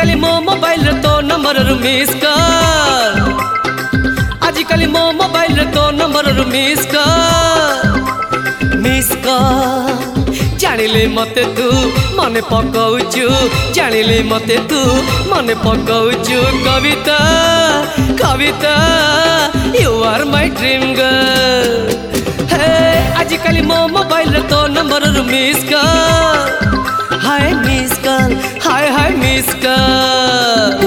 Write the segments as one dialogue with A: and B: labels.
A: आजिकाली मो मोबाइल तो number miss call आजिकाली मो मोबाइल तो नंबर मिस कॉल जानिले मते तू मने पकाउछु जानिले मते तू मने पकाउछु Kavita Kavita you are my dream girl हे आजिकाली मो मोबाइल तो number miss call hi miss call hi hi miss call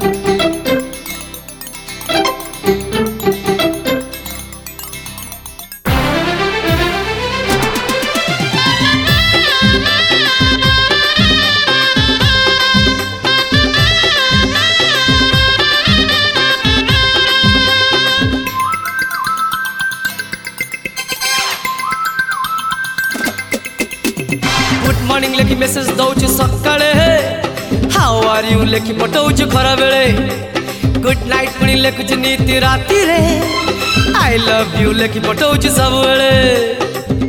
A: good morning लेखि मेसेज दौछु सकाळे हाउ आर यू लेखि पठाउछु खरा बेले गुड नाइट पुणी लेखुछु नीति राति रे आई लव यू लेखि पठाउछु सब बेले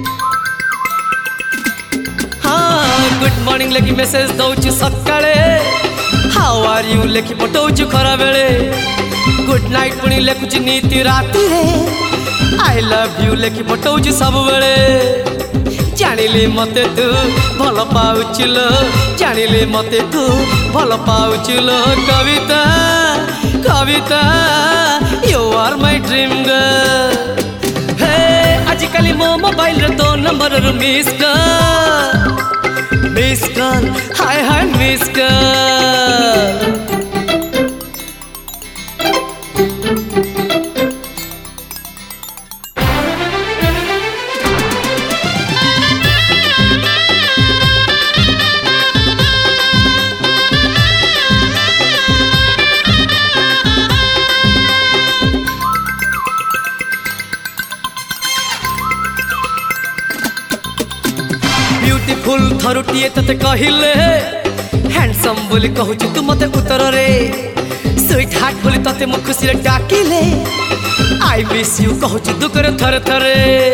A: हाँ गुड मॉर्निंग लेखि मेसेज दौछु सकाळे हाउ आर यू लेखि पठाउछु खरा बेले गुड नाइट पुणी लेखुछु नीति राति रे आई लव यू लेखि पठाउछु सब बेले जानिले मते तू भल पाउछिलो जानिले मते तू भल पाउछिलो Kavita Kavita you are my dream girl हे आजिकाली मो मोबाइल तो number miss call hi hi miss call beautiful थरुटिए तते कहिले हैंडसम बोली कहूछु तू मते उत्तर रे स्वीट हार्ट बोली तते मो खुशी रे डाकिले आई मिस यू कहूछु दुकर थर थरे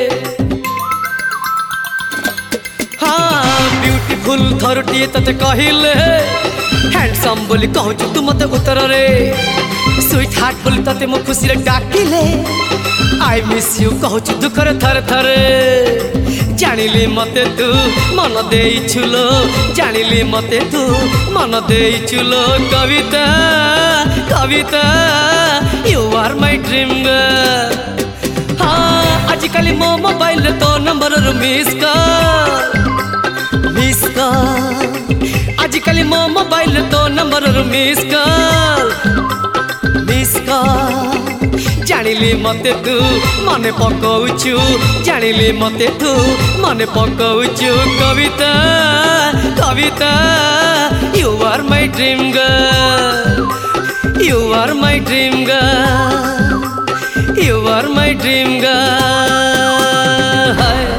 A: हाँ ब्यूटीफुल थरुटिए तते कहिले हैंडसम बोली कहूछु तू मते उत्तर रे स्वीट हार्ट बोली तते मो खुशी रे डाकिले आई मिस यू कहूछु दुकर थर थरे जानिले मते तू मन देइछुलो जानिले मते तू मन देइछुलो Kavita Kavita you are my dream girl हाँ आजिकाली मो मोबाइल तो नंबर मिस कॉल आजिकाली मो मोबाइल तो नंबर मिस कॉल जानिले मते तू मने पकाउछु जानिले मते तू मने पकाउछु Kavita Kavita you are my dream girl you are my dream girl you are my dream girl